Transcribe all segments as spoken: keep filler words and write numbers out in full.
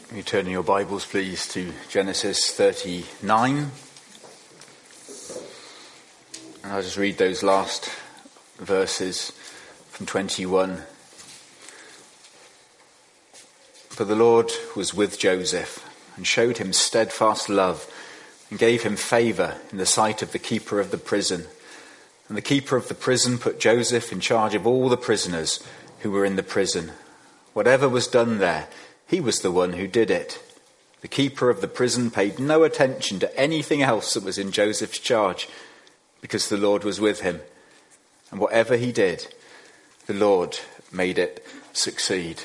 You turn in your Bibles, please, to Genesis thirty-nine. And I'll just read those last verses from twenty-one. For the Lord was with Joseph and showed him steadfast love and gave him favour in the sight of the keeper of the prison. And the keeper of the prison put Joseph in charge of all the prisoners who were in the prison. Whatever was done there, he was the one who did it. The keeper of the prison paid no attention to anything else that was in Joseph's charge, because the Lord was with him. And whatever he did, the Lord made it succeed.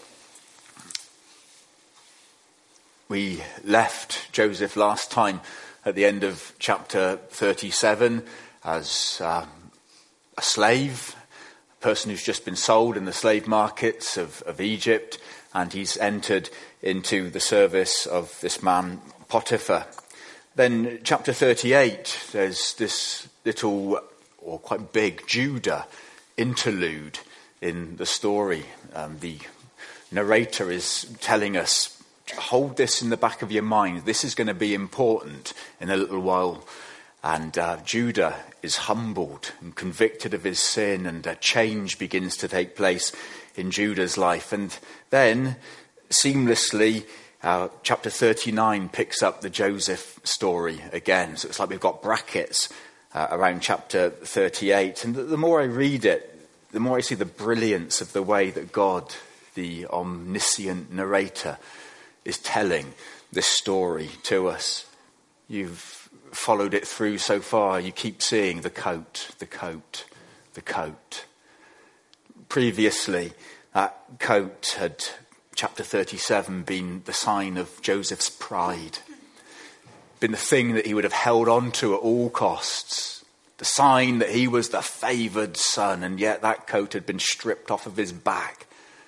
We left Joseph last time at the end of chapter thirty-seven as um, a slave, a person who's just been sold in the slave markets of, of Egypt. And he's entered into the service of this man, Potiphar. Then chapter thirty-eight, there's this little, or quite big, Judah interlude in the story. Um, the narrator is telling us, hold this in the back of your mind. This is going to be important in a little while. And uh, Judah is humbled and convicted of his sin, and a change begins to take place in Judah's life. And then, seamlessly, uh, chapter thirty-nine picks up the Joseph story again. So it's like we've got brackets uh, around chapter thirty-eight. And the, the more I read it, the more I see the brilliance of the way that God, the omniscient narrator, is telling this story to us. You've followed it through so far. You keep seeing the coat, the coat, the coat. Previously, that coat had, chapter thirty-seven, been the sign of Joseph's pride, been the thing that he would have held on to at all costs, the sign that he was the favoured son, and yet that coat had been stripped off of his back.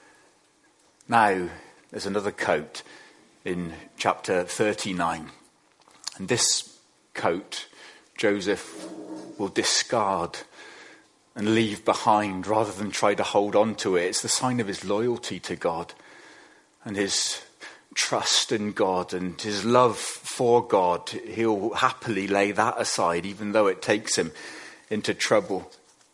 Now, there's another coat in chapter thirty-nine, and this coat Joseph will discard and leave behind rather than try to hold on to it. It's the sign of his loyalty to God and his trust in God and his love for God. He'll happily lay that aside, even though it takes him into trouble.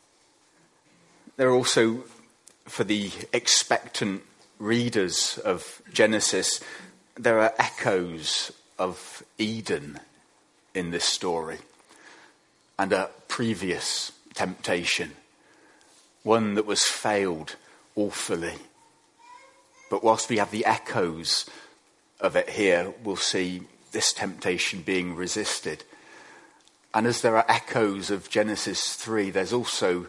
There are also, for the expectant readers of Genesis, there are echoes of Eden in this story, and a previous temptation, one that was failed awfully. But whilst we have the echoes of it here, we'll see this temptation being resisted. And as there are echoes of Genesis three, there's also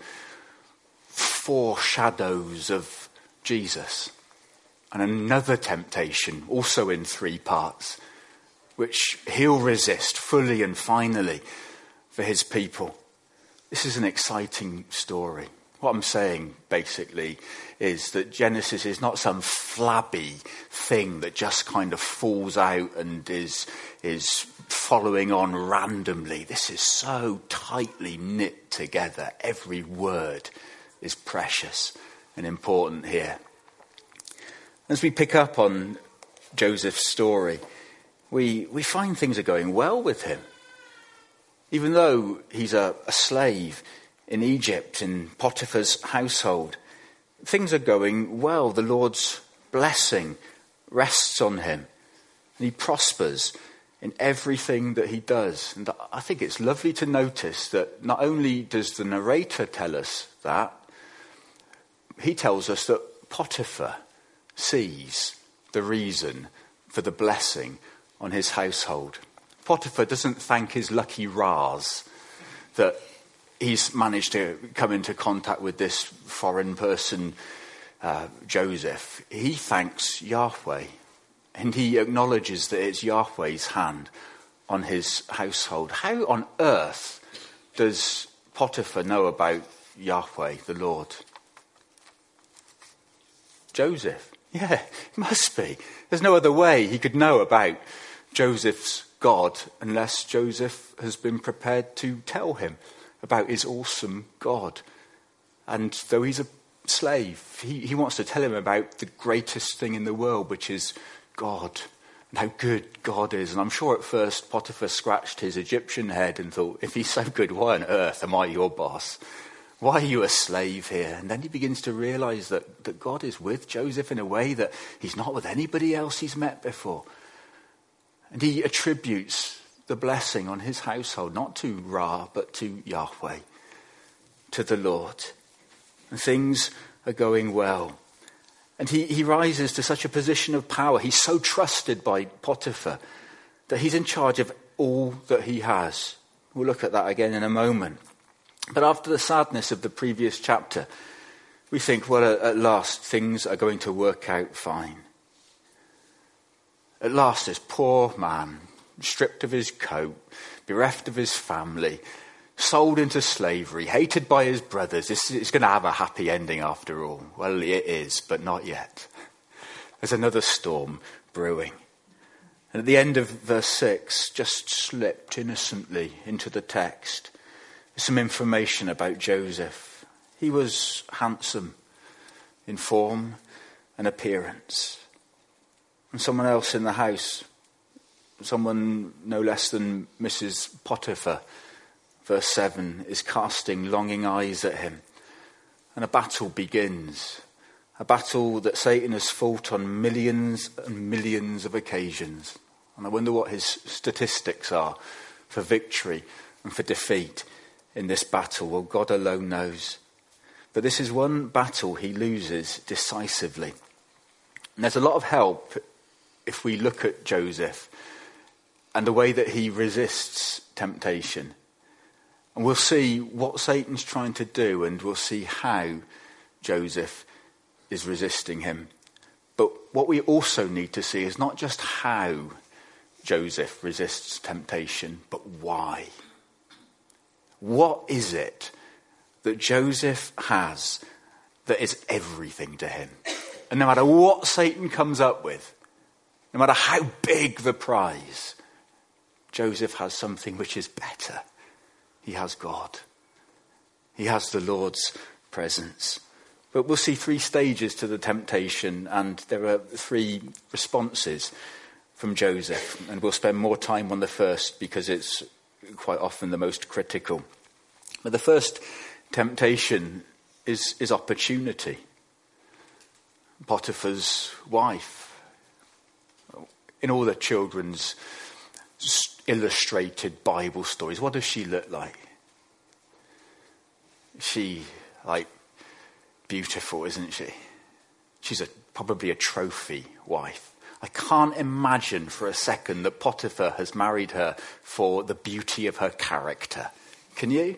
foreshadows of Jesus, and another temptation, also in three parts, which he'll resist fully and finally for his people. This is an exciting story. What I'm saying, basically, is that Genesis is not some flabby thing that just kind of falls out and is, is following on randomly. This is so tightly knit together. Every word is precious and important here. As we pick up on Joseph's story, We we find things are going well with him. Even though he's a, a slave in Egypt, in Potiphar's household, things are going well. The Lord's blessing rests on him, and he prospers in everything that he does. And I think it's lovely to notice that not only does the narrator tell us that, he tells us that Potiphar sees the reason for the blessing on his household. Potiphar doesn't thank his lucky Raz that he's managed to come into contact with this foreign person, uh, Joseph. He thanks Yahweh, and he acknowledges that it's Yahweh's hand on his household. How on earth does Potiphar know about Yahweh, the Lord? Joseph. Yeah, it must be. There's no other way he could know about Joseph's God unless Joseph has been prepared to tell him about his awesome God. And though he's a slave, he, he wants to tell him about the greatest thing in the world, which is God and how good God is. And I'm sure at first Potiphar scratched his Egyptian head and thought, if he's so good, why on earth am I your boss? Why are you a slave here? And then he begins to realize that, that God is with Joseph in a way that he's not with anybody else he's met before. And he attributes the blessing on his household, not to Ra, but to Yahweh, to the Lord. And things are going well. And he, he rises to such a position of power. He's so trusted by Potiphar that he's in charge of all that he has. We'll look at that again in a moment. But after the sadness of the previous chapter, we think, well, at last things are going to work out fine. At last this poor man, stripped of his coat, bereft of his family, sold into slavery, hated by his brothers, this is going to have a happy ending after all. Well, it is, but not yet. There's another storm brewing. And at the end of verse six, just slipped innocently into the text, some information about Joseph. He was handsome in form and appearance. And someone else in the house, someone no less than Missus Potiphar, verse seven, is casting longing eyes at him. And a battle begins. A battle that Satan has fought on millions and millions of occasions. And I wonder what his statistics are for victory and for defeat in this battle. Well, God alone knows. But this is one battle he loses decisively. And there's a lot of help if we look at Joseph and the way that he resists temptation. And we'll see what Satan's trying to do, and we'll see how Joseph is resisting him. But what we also need to see is not just how Joseph resists temptation, but why. What is it that Joseph has that is everything to him? And no matter what Satan comes up with, no matter how big the prize, Joseph has something which is better. He has God. He has the Lord's presence. But we'll see three stages to the temptation, and there are three responses from Joseph. And we'll spend more time on the first because it's quite often the most critical. But the first temptation is, is opportunity. Potiphar's wife. In all the children's illustrated Bible stories, what does she look like? She, like, beautiful, isn't she? She's a, probably a trophy wife. I can't imagine for a second that Potiphar has married her for the beauty of her character. Can you?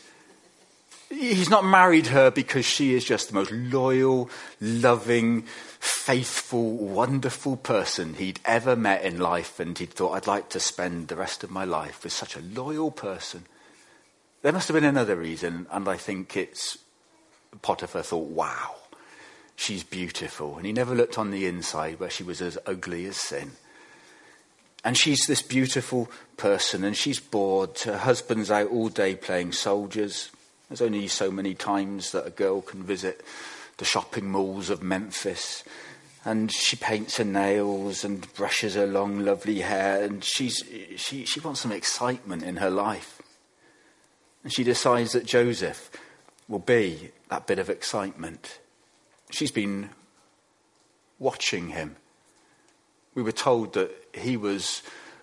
He's not married her because she is just the most loyal, loving, faithful, wonderful person he'd ever met in life, and he'd thought, I'd like to spend the rest of my life with such a loyal person. There must have been another reason, and I think it's Potiphar thought, wow, she's beautiful. And he never looked on the inside where she was as ugly as sin. And she's this beautiful person, and she's bored. Her husband's out all day playing soldiers. There's only so many times that a girl can visit the shopping malls of Memphis. And she paints her nails and brushes her long, lovely hair. And she's she, she wants some excitement in her life. And she decides that Joseph will be that bit of excitement. She's been watching him. We were told that he was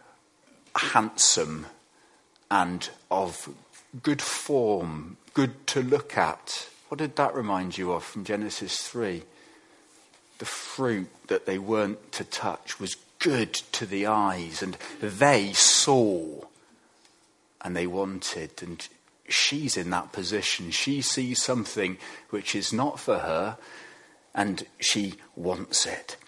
handsome and of good form, good to look at. What did that remind you of from Genesis three? The fruit that they weren't to touch was good to the eyes, and they saw and they wanted. And she's in that position. She sees something which is not for her, and she wants it.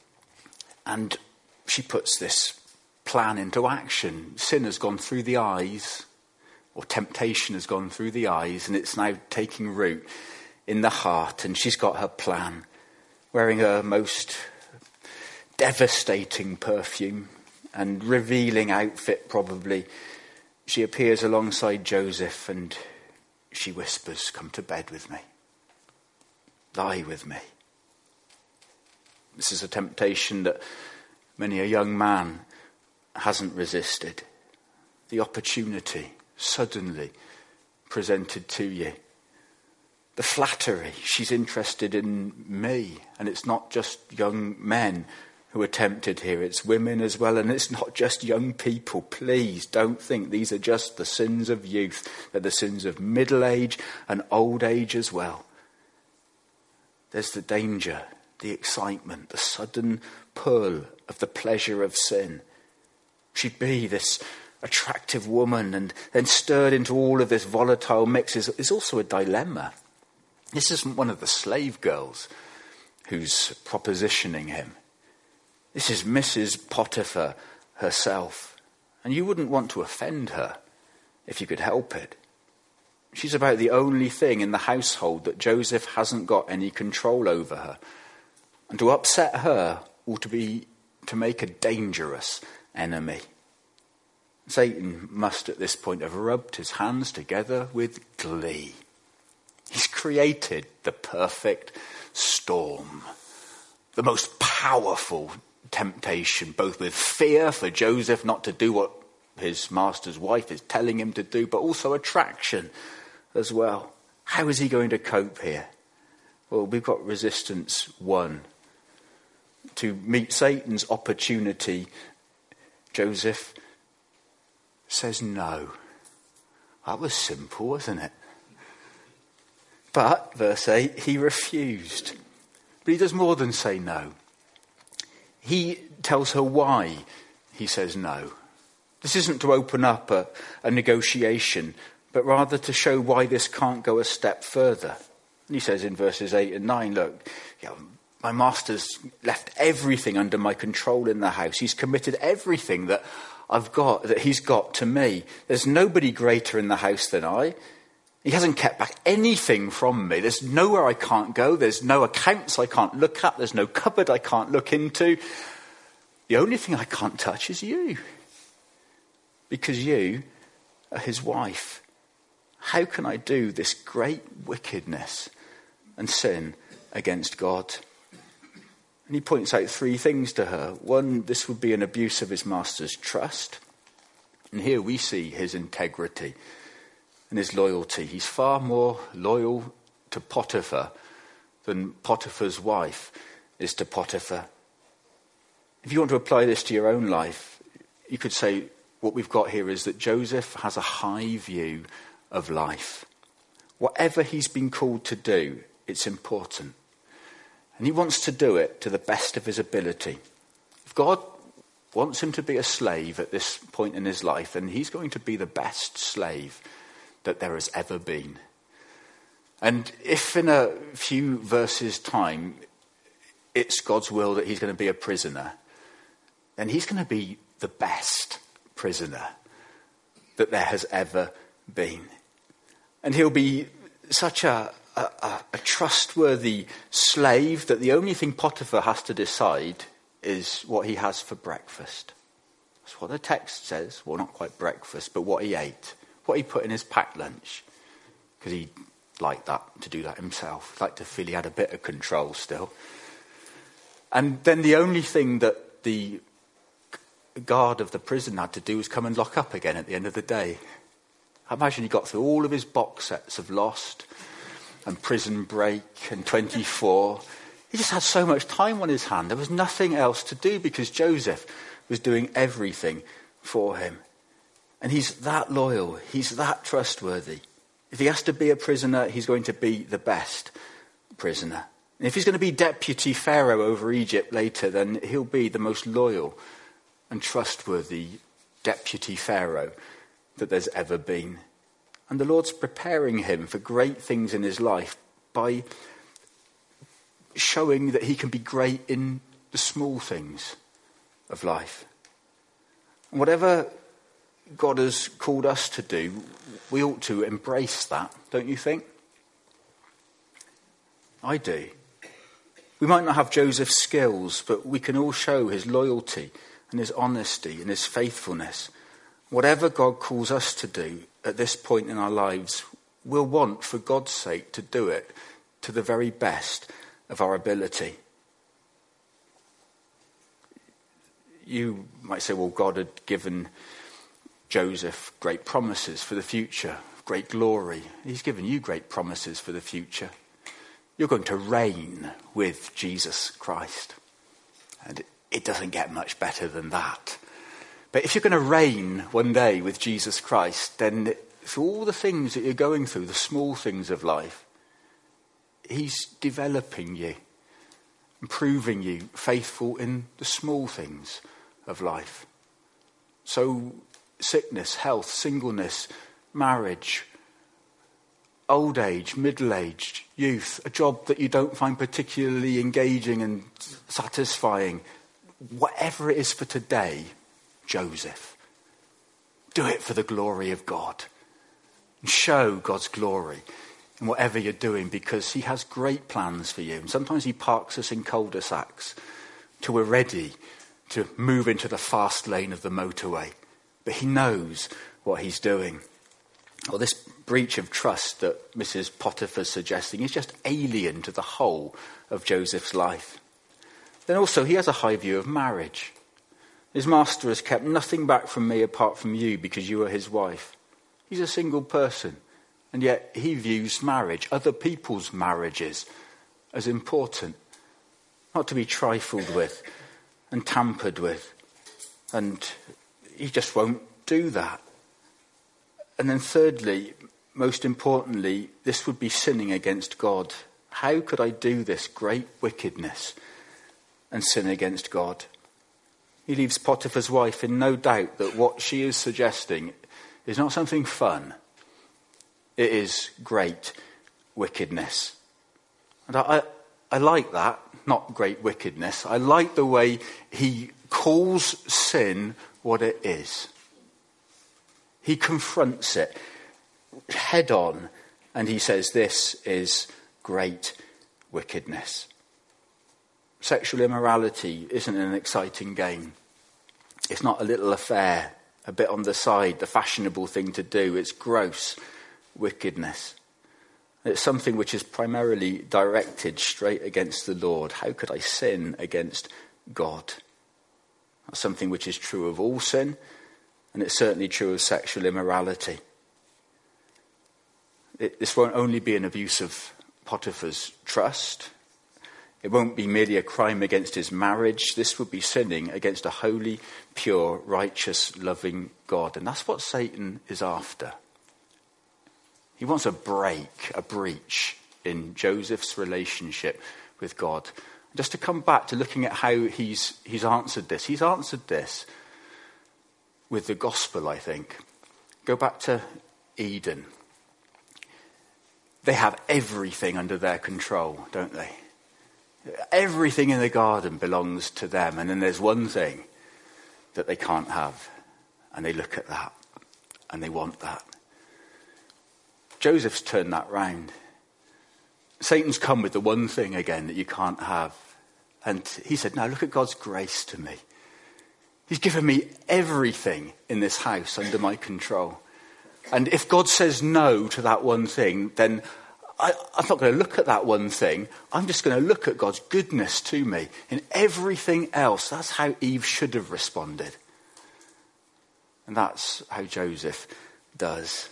And she puts this plan into action. Sin has gone through the eyes, or temptation has gone through the eyes, and it's now taking root in the heart. And she's got her plan, wearing her most devastating perfume and revealing outfit probably. She appears alongside Joseph and she whispers, "Come to bed with me. Lie with me." This is a temptation that many a young man hasn't resisted. The opportunity suddenly presented to you. The flattery, she's interested in me. And it's not just young men who are tempted here, it's women as well. And it's not just young people. Please don't think these are just the sins of youth. They're the sins of middle age and old age as well. There's the danger, the excitement, the sudden pull of the pleasure of sin. She'd be this attractive woman and then stirred into all of this volatile mix is, is also a dilemma. This isn't one of the slave girls who's propositioning him. This is Missus Potiphar herself. And you wouldn't want to offend her if you could help it. She's about the only thing in the household that Joseph hasn't got any control over her. And to upset her ought to be to make a dangerous enemy. Satan must at this point have rubbed his hands together with glee. He's created the perfect storm, the most powerful temptation, both with fear for Joseph not to do what his master's wife is telling him to do, but also attraction as well. How is he going to cope here? Well, we've got resistance one. To meet Satan's opportunity, Joseph says no. That was simple, wasn't it? But, verse eight, he refused. But he does more than say no. He tells her why he says no. This isn't to open up a, a negotiation, but rather to show why this can't go a step further. And he says in verses eight and nine, look, you know, my master's left everything under my control in the house. He's committed everything that I've got, that he's got to me. There's nobody greater in the house than I. He hasn't kept back anything from me. There's nowhere I can't go. There's no accounts I can't look at. There's no cupboard I can't look into. The only thing I can't touch is you. Because you are his wife. How can I do this great wickedness and sin against God? And he points out three things to her. One, this would be an abuse of his master's trust. And here we see his integrity and his loyalty. He's far more loyal to Potiphar than Potiphar's wife is to Potiphar. If you want to apply this to your own life, you could say what we've got here is that Joseph has a high view of life. Whatever he's been called to do, it's important. And he wants to do it to the best of his ability. If God wants him to be a slave at this point in his life, then he's going to be the best slave that there has ever been. And if in a few verses' time it's God's will that he's going to be a prisoner, then he's going to be the best prisoner that there has ever been. And he'll be such a A, a, a trustworthy slave that the only thing Potiphar has to decide is what he has for breakfast. That's what the text says. Well, not quite breakfast, but what he ate, what he put in his packed lunch. Because he liked that, to do that himself. He'd like to feel he had a bit of control still. And then the only thing that the guard of the prison had to do was come and lock up again at the end of the day. I imagine he got through all of his box sets of Lost and Prison Break and twenty-four. He just had so much time on his hand. There was nothing else to do because Joseph was doing everything for him. And he's that loyal. He's that trustworthy. If he has to be a prisoner, he's going to be the best prisoner. And if he's going to be deputy Pharaoh over Egypt later, then he'll be the most loyal and trustworthy deputy Pharaoh that there's ever been. And the Lord's preparing him for great things in his life by showing that he can be great in the small things of life. And whatever God has called us to do, we ought to embrace that, don't you think? I do. We might not have Joseph's skills, but we can all show his loyalty and his honesty and his faithfulness. Whatever God calls us to do at this point in our lives, we'll want, for God's sake, to do it to the very best of our ability. you might say, well, God had given Joseph great promises for the future, great glory. He's given you great promises for the future. You're going to reign with Jesus Christ. And it doesn't get much better than that. But if you're going to reign one day with Jesus Christ, then through all the things that you're going through, the small things of life, he's developing you, improving you, faithful in the small things of life. So sickness, health, singleness, marriage, old age, middle-aged, youth, a job that you don't find particularly engaging and satisfying, whatever it is for today, Joseph, do it for the glory of God. And show God's glory in whatever you're doing, because he has great plans for you. And sometimes he parks us in cul-de-sacs till we're ready to move into the fast lane of the motorway. But he knows what he's doing. Well, this breach of trust that Missus Potiphar's suggesting is just alien to the whole of Joseph's life. Then also, he has a high view of marriage. His master has kept nothing back from me apart from you because you are his wife. He's a single person, and yet he views marriage, other people's marriages, as important, not to be trifled with and tampered with. And he just won't do that. And then thirdly, most importantly, this would be sinning against God. How could I do this great wickedness and sin against God? He leaves Potiphar's wife in no doubt that what she is suggesting is not something fun. It is great wickedness. And I, I, I like that, not great wickedness. I like the way he calls sin what it is. He confronts it head on, and he says this is great wickedness. Sexual immorality isn't an exciting game. It's not a little affair, a bit on the side, the fashionable thing to do. It's gross wickedness. It's something which is primarily directed straight against the Lord. How could I sin against God? That's something which is true of all sin, and it's certainly true of sexual immorality. It, this won't only be an abuse of Potiphar's trust. It won't be merely a crime against his marriage. This would be sinning against a holy, pure, righteous, loving God. And that's what Satan is after. He wants a break, a breach in Joseph's relationship with God. Just to come back to looking at how he's he's answered this. He's answered this with the gospel, I think. Go back to Eden. They have everything under their control, don't they? Everything in the garden belongs to them. And then there's one thing that they can't have. And they look at that. And they want that. Joseph's turned that round. Satan's come with the one thing again that you can't have. And he said, no, look at God's grace to me. He's given me everything in this house under my control. And if God says no to that one thing, then I, I'm not going to look at that one thing. I'm just going to look at God's goodness to me in everything else. That's how Eve should have responded. And that's how Joseph does.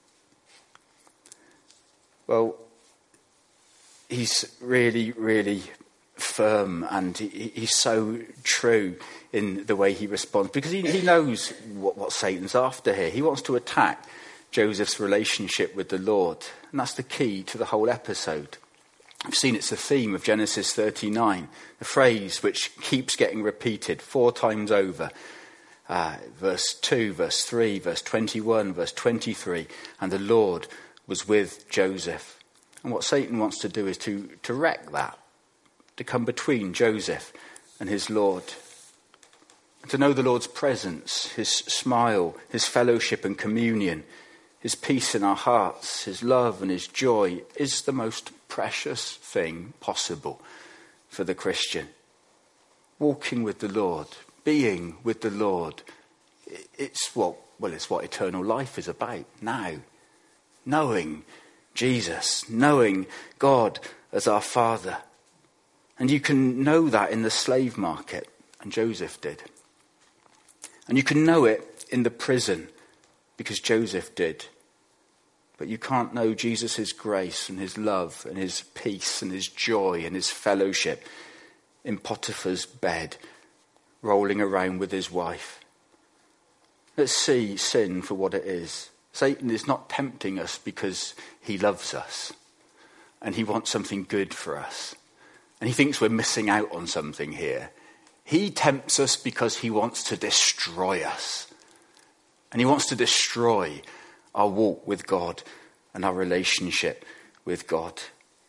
Well, he's really, really firm, and he, he's so true in the way he responds, because he, he knows what, what Satan's after here. He wants to attack Joseph's relationship with the Lord, and that's the key to the whole episode. I've seen it's the theme of Genesis thirty-nine, the phrase which keeps getting repeated four times over. Uh, verse two, verse three, verse twenty-one, verse twenty-three, and the Lord was with Joseph. And what Satan wants to do is to, to wreck that, to come between Joseph and his Lord. To know the Lord's presence, his smile, his fellowship and communion, his peace in our hearts, his love and his joy is the most precious thing possible for the Christian. Walking with the Lord, being with the Lord, it's what, well, it's what eternal life is about now. Knowing Jesus, knowing God as our Father. And you can know that in the slave market, and Joseph did. And you can know it in the prison because Joseph did. But you can't know Jesus' grace and his love and his peace and his joy and his fellowship in Potiphar's bed, rolling around with his wife. Let's see sin for what it is. Satan is not tempting us because he loves us and he wants something good for us. And he thinks we're missing out on something here. He tempts us because he wants to destroy us. And he wants to destroy our walk with God and our relationship with God.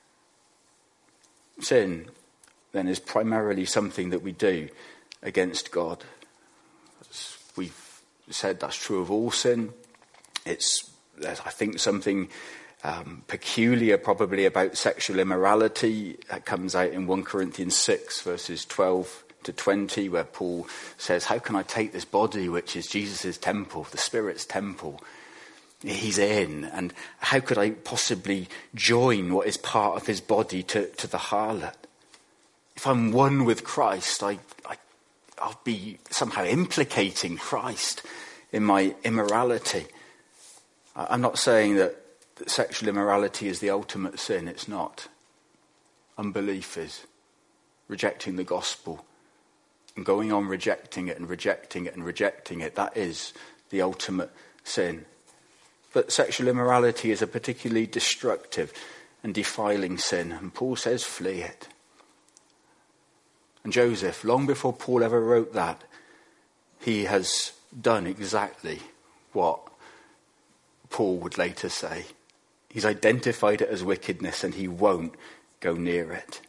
Sin, then, is primarily something that we do against God. As we've said, that's true of all sin. It's, I think, something um, peculiar probably about sexual immorality. That comes out in First Corinthians six, verses twelve to twenty, where Paul says, how can I take this body, which is Jesus' temple, the Spirit's temple, he's in, and how could I possibly join what is part of his body to, to the harlot? If I'm one with Christ, I, I, I'll be somehow implicating Christ in my immorality. I'm not saying that, that sexual immorality is the ultimate sin. It's not. Unbelief is. Rejecting the gospel and going on rejecting it and rejecting it and rejecting it. That is the ultimate sin. But sexual immorality is a particularly destructive and defiling sin. And Paul says, flee it. And Joseph, long before Paul ever wrote that, he has done exactly what Paul would later say. He's identified it as wickedness and he won't go near it.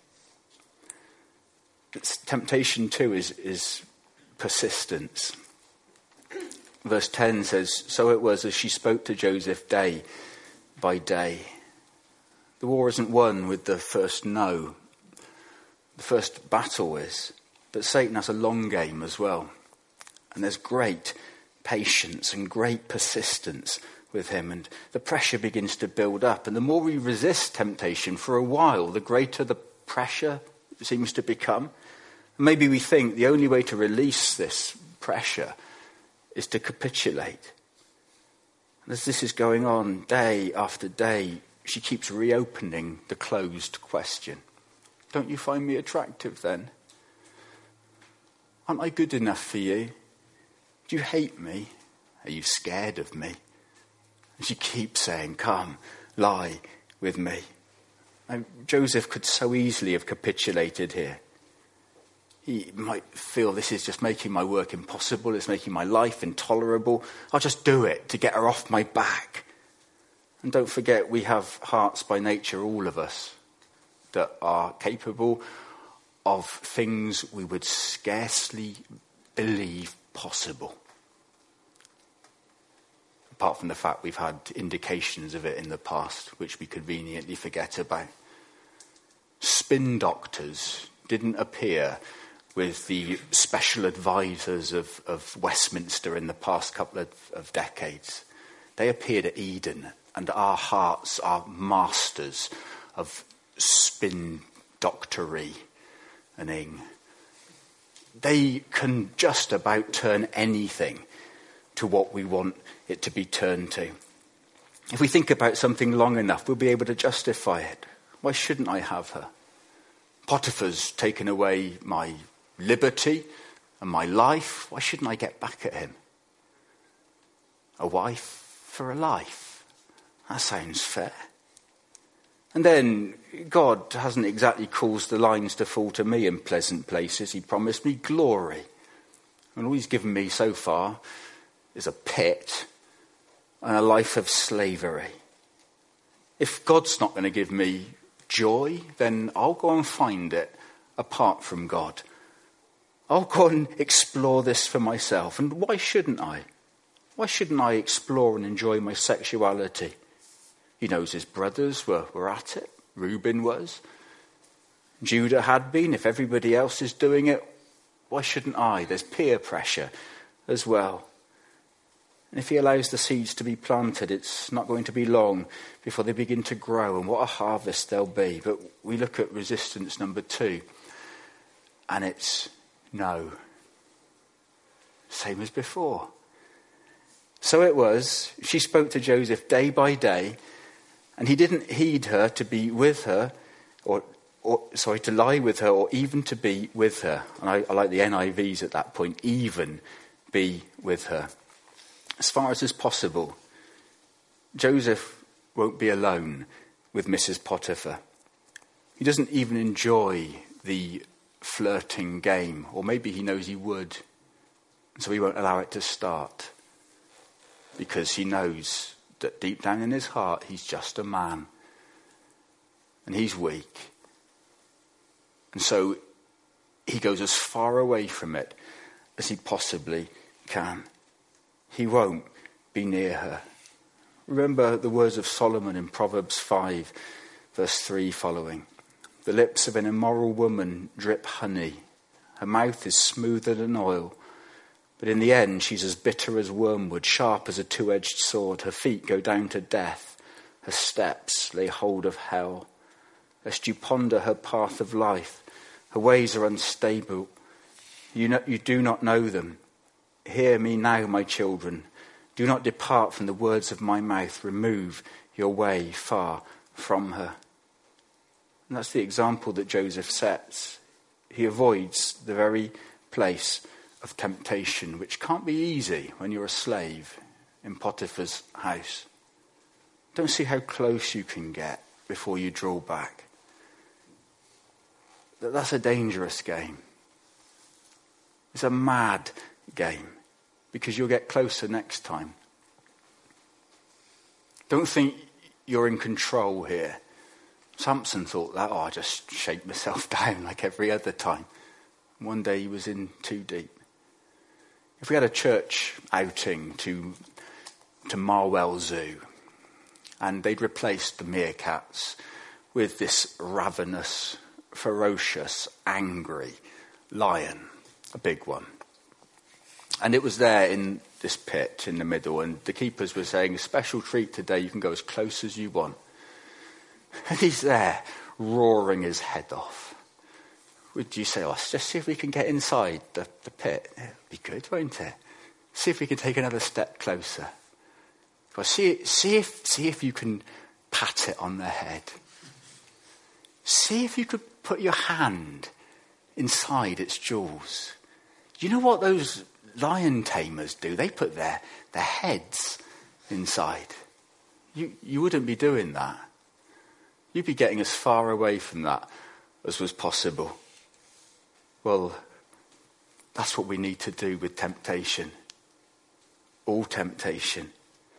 It's, temptation too is, is persistence. Verse ten says, so it was as she spoke to Joseph day by day. The war isn't won with the first no. The first battle is. But Satan has a long game as well. And there's great patience and great persistence with him. And the pressure begins to build up. And the more we resist temptation for a while, the greater the pressure seems to become. Maybe we think the only way to release this pressure is to capitulate. And as this is going on day after day, she keeps reopening the closed question. Don't you find me attractive then? Aren't I good enough for you? Do you hate me? Are you scared of me? And she keeps saying, come, lie with me. Now, Joseph could so easily have capitulated here. He might feel this is just making my work impossible. It's making my life intolerable. I'll just do it to get her off my back. And don't forget, we have hearts by nature, all of us, that are capable of things we would scarcely believe possible. Apart from the fact we've had indications of it in the past, which we conveniently forget about. Spin doctors didn't appear with the special advisors of, of Westminster in the past couple of, of decades. They appeared at Eden, and our hearts are masters of spin doctory and ing. They can just about turn anything to what we want it to be turned to. If we think about something long enough, we'll be able to justify it. Why shouldn't I have her? Potiphar's taken away my liberty and my life. Why shouldn't I get back at him? A wife for a life. That sounds fair. And then God hasn't exactly caused the lines to fall to me in pleasant places. He promised me glory. And all he's given me so far is a pit and a life of slavery. If God's not going to give me joy, then I'll go and find it apart from God. I'll go and explore this for myself. And why shouldn't I? Why shouldn't I explore and enjoy my sexuality? He knows his brothers were, were at it. Reuben was. Judah had been. If everybody else is doing it, why shouldn't I? There's peer pressure as well. And if he allows the seeds to be planted, it's not going to be long before they begin to grow, and what a harvest there'll be. But we look at resistance number two, and it's no. same as before. So it was, she spoke to Joseph day by day, and he didn't heed her to be with her, or, or sorry, to lie with her, or even to be with her. And I, I like the N I Vs at that point, even be with her. As far as is possible, Joseph won't be alone with Missus Potiphar. He doesn't even enjoy the flirting game, or maybe he knows he would, so he won't allow it to start, because he knows that deep down in his heart he's just a man and he's weak, and so he goes as far away from it as he possibly can. He won't be near her. Remember the words of Solomon in Proverbs five, verse three following. The lips of an immoral woman drip honey. Her mouth is smoother than oil. But in the end, she's as bitter as wormwood, sharp as a two-edged sword. Her feet go down to death. Her steps lay hold of hell. Lest you ponder her path of life. Her ways are unstable. You know, you do not know them. Hear me now, my children. Do not depart from the words of my mouth. Remove your way far from her. And that's the example that Joseph sets. He avoids the very place of temptation, which can't be easy when you're a slave in Potiphar's house. Don't see how close you can get before you draw back. That's a dangerous game. It's a mad game, because you'll get closer next time. Don't think you're in control here. Samson thought that, oh, I just shake myself down like every other time. One day he was in too deep. If we had a church outing to to Marwell Zoo, and they'd replaced the meerkats with this ravenous, ferocious, angry lion, a big one. And it was there in this pit in the middle, and the keepers were saying, a special treat today, you can go as close as you want. And he's there, roaring his head off. Would you say, oh, let's just see if we can get inside the, the pit? It'd be good, won't it? See if we can take another step closer. Well, see, see, if, see if you can pat it on the head. See if you could put your hand inside its jaws. You know what those lion tamers do? They put their, their heads inside. You, you wouldn't be doing that. You'd be getting as far away from that as was possible. Well, that's what we need to do with temptation. All temptation.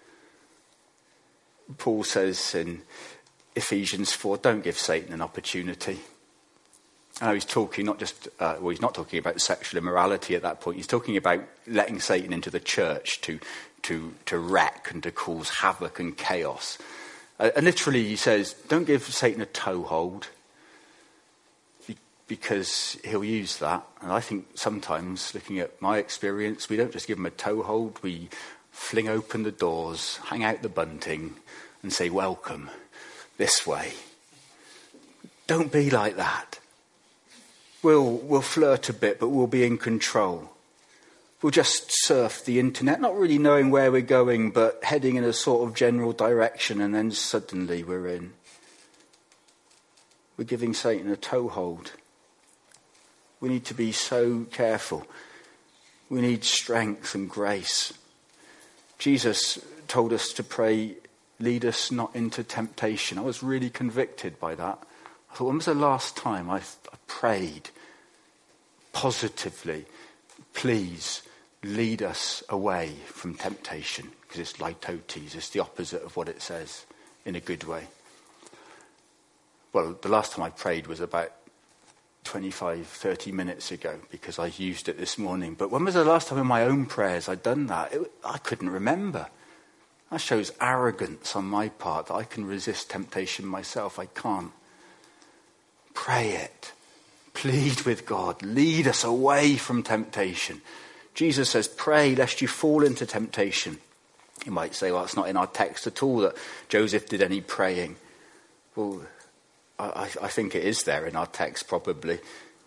Paul says in Ephesians four, don't give Satan an opportunity. I know he's talking not just, uh, well, he's not talking about sexual immorality at that point. He's talking about letting Satan into the church to, to, to wreck and to cause havoc and chaos. Uh, and literally he says, don't give Satan a toehold, be- because he'll use that. And I think sometimes, looking at my experience, we don't just give him a toehold, we fling open the doors, hang out the bunting, and say, welcome, this way. Don't be like that. We'll, we'll flirt a bit, but we'll be in control. We'll just surf the internet, not really knowing where we're going, but heading in a sort of general direction, and then suddenly we're in. We're giving Satan a toehold. We need to be so careful. We need strength and grace. Jesus told us to pray, lead us not into temptation. I was really convicted by that. I thought, when was the last time I, I prayed positively, please lead us away from temptation? Because it's litotes, it's the opposite of what it says in a good way. Well, the last time I prayed was about twenty-five, thirty minutes ago, because I used it this morning. But when was the last time in my own prayers I'd done that? It, I couldn't remember. That shows arrogance on my part, that I can resist temptation myself. I can't. Pray it. Plead with God. Lead us away from temptation. Jesus says, pray lest you fall into temptation. You might say, well, it's not in our text at all that Joseph did any praying. Well, I, I think it is there in our text probably.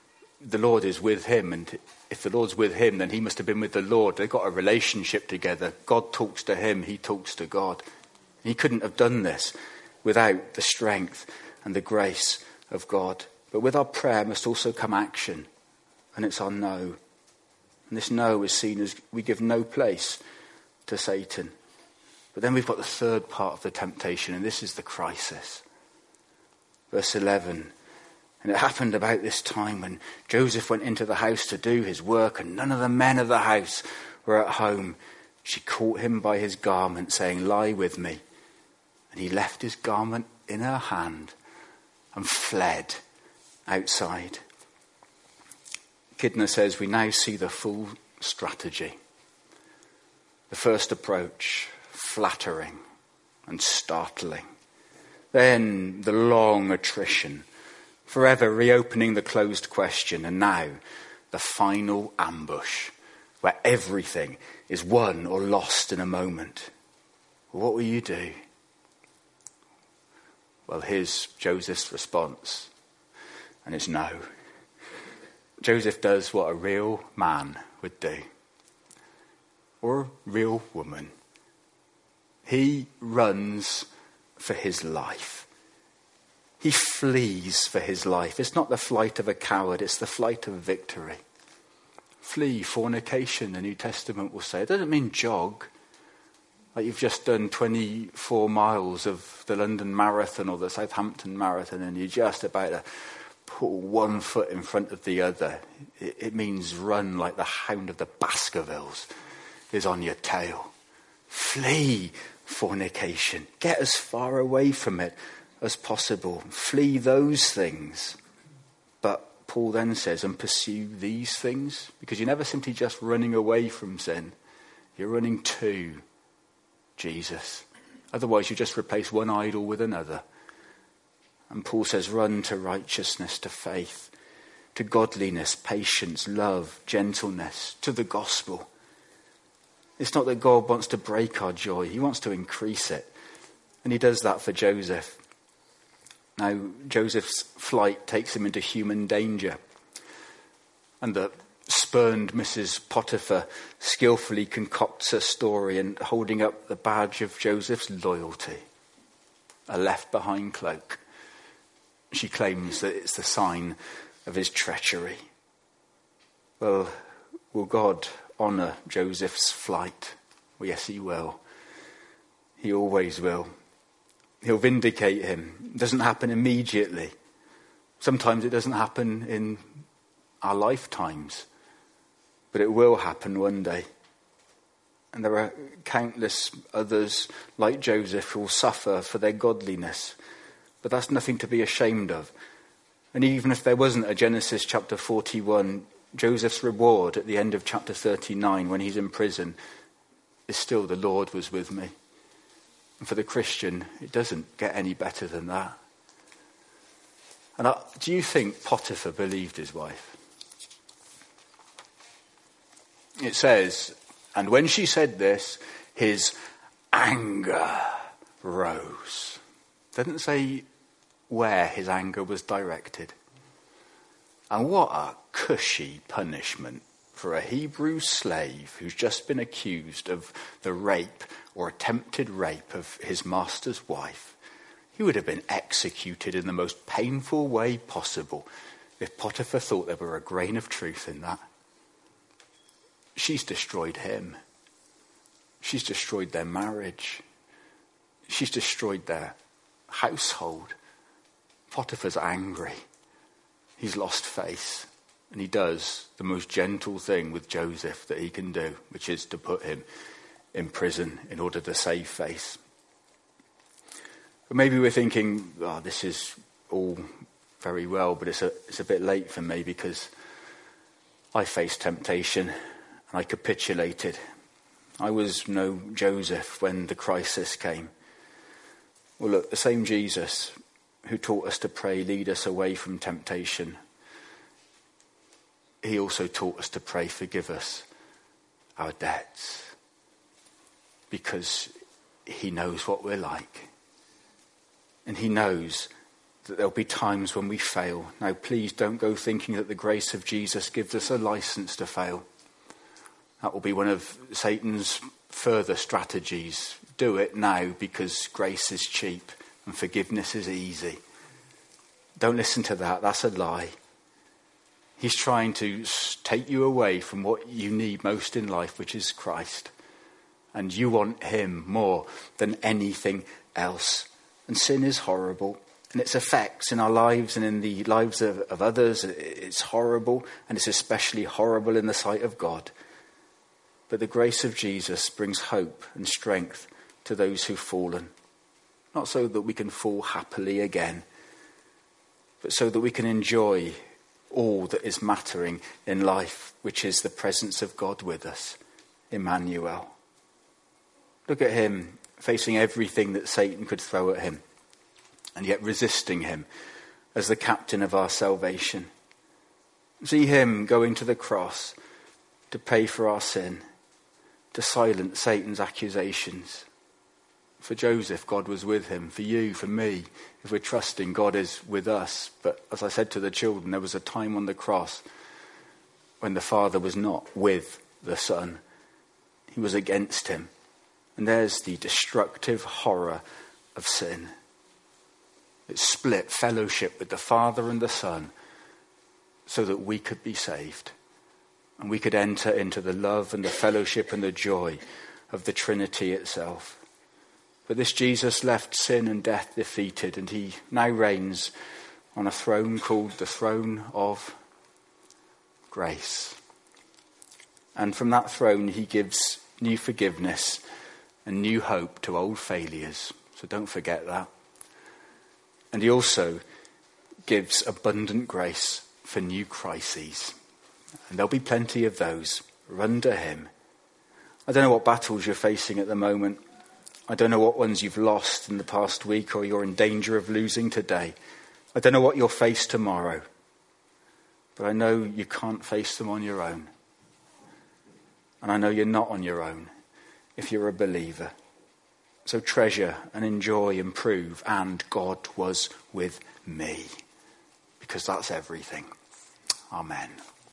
the Lord is with him, and if the Lord's with him, then he must have been with the Lord. They've got a relationship together. God talks to him, he talks to God. He couldn't have done this without the strength and the grace of God. But with our prayer must also come action, and it's our no. And this no is seen as we give no place to Satan. But then we've got the third part of the temptation, and this is the crisis. Verse eleven. And it happened about this time when Joseph went into the house to do his work, and none of the men of the house were at home. She caught him by his garment, saying, "Lie with me." And he left his garment in her hand and fled outside. Kidner says we now see the full strategy. The first approach, flattering and startling. Then the long attrition, forever reopening the closed question, and now the final ambush, where everything is won or lost in a moment. What will you do? Well, here's Joseph's response, and it's no. Joseph does what a real man would do, or a real woman. He runs for his life. He flees for his life. It's not the flight of a coward, it's the flight of victory. Flee fornication, the New Testament will say. It doesn't mean jog, like you've just done twenty-four miles of the London Marathon or the Southampton Marathon and you're just about to put one foot in front of the other. It, it means run like the hound of the Baskervilles is on your tail. Flee fornication. Get as far away from it as possible. Flee those things. But Paul then says, and pursue these things, because you're never simply just running away from sin. You're running to Jesus. Otherwise you just replace one idol with another. And Paul says, run to righteousness, to faith, to godliness, patience, love, gentleness, to the gospel. It's not that God wants to break our joy. He wants to increase it. And he does that for Joseph. Now, Joseph's flight takes him into human danger. And the spurned Missus Potiphar skillfully concocts a story and holding up the badge of Joseph's loyalty, a left-behind cloak. She claims that it's the sign of his treachery. Well, will God honour Joseph's flight? Well, yes, he will. He always will. He'll vindicate him. It doesn't happen immediately. Sometimes it doesn't happen in our lifetimes. But it will happen one day. And there are countless others like Joseph who will suffer for their godliness. But that's nothing to be ashamed of. And even if there wasn't a Genesis chapter forty-one, Joseph's reward at the end of chapter thirty-nine when he's in prison is still the Lord was with me. And for the Christian, it doesn't get any better than that. And I, do you think Potiphar believed his wife? It says, and when she said this, his anger rose. It doesn't say where his anger was directed. And what a cushy punishment for a Hebrew slave who's just been accused of the rape or attempted rape of his master's wife. He would have been executed in the most painful way possible if Potiphar thought there were a grain of truth in that. She's destroyed him. She's destroyed their marriage. She's destroyed their household. Potiphar's angry. He's lost faith. And he does the most gentle thing with Joseph that he can do, which is to put him in prison in order to save face. But maybe we're thinking, oh, this is all very well, but it's a, it's a bit late for me because I faced temptation and I capitulated. I was no Joseph when the crisis came. Well, look, the same Jesus who taught us to pray, lead us away from temptation, he also taught us to pray, forgive us our debts, because he knows what we're like. And he knows that there'll be times when we fail. Now, please don't go thinking that the grace of Jesus gives us a license to fail. That will be one of Satan's further strategies. Do it now because grace is cheap and forgiveness is easy. Don't listen to that. That's a lie. He's trying to take you away from what you need most in life, which is Christ. And you want him more than anything else. And sin is horrible. And its effects in our lives and in the lives of, of others, it's horrible. And it's especially horrible in the sight of God. But the grace of Jesus brings hope and strength to those who've fallen. Not so that we can fall happily again, but so that we can enjoy all that is mattering in life, which is the presence of God with us, Emmanuel. Look at him facing everything that Satan could throw at him, and yet resisting him as the captain of our salvation. See him going to the cross to pay for our sin, to silence Satan's accusations. For Joseph, God was with him. For you, for me, if we're trusting, God is with us. But as I said to the children, there was a time on the cross when the Father was not with the Son. He was against him. And there's the destructive horror of sin. It split fellowship with the Father and the Son so that we could be saved. And we could enter into the love and the fellowship and the joy of the Trinity itself. But this Jesus left sin and death defeated, and he now reigns on a throne called the throne of grace. And from that throne he gives new forgiveness and new hope to old failures. So don't forget that. And he also gives abundant grace for new crises. And there'll be plenty of those. Run to him. I don't know what battles you're facing at the moment. I don't know what ones you've lost in the past week or you're in danger of losing today. I don't know what you'll face tomorrow. But I know you can't face them on your own. And I know you're not on your own if you're a believer. So treasure and enjoy and prove, and God was with me. Because that's everything. Amen.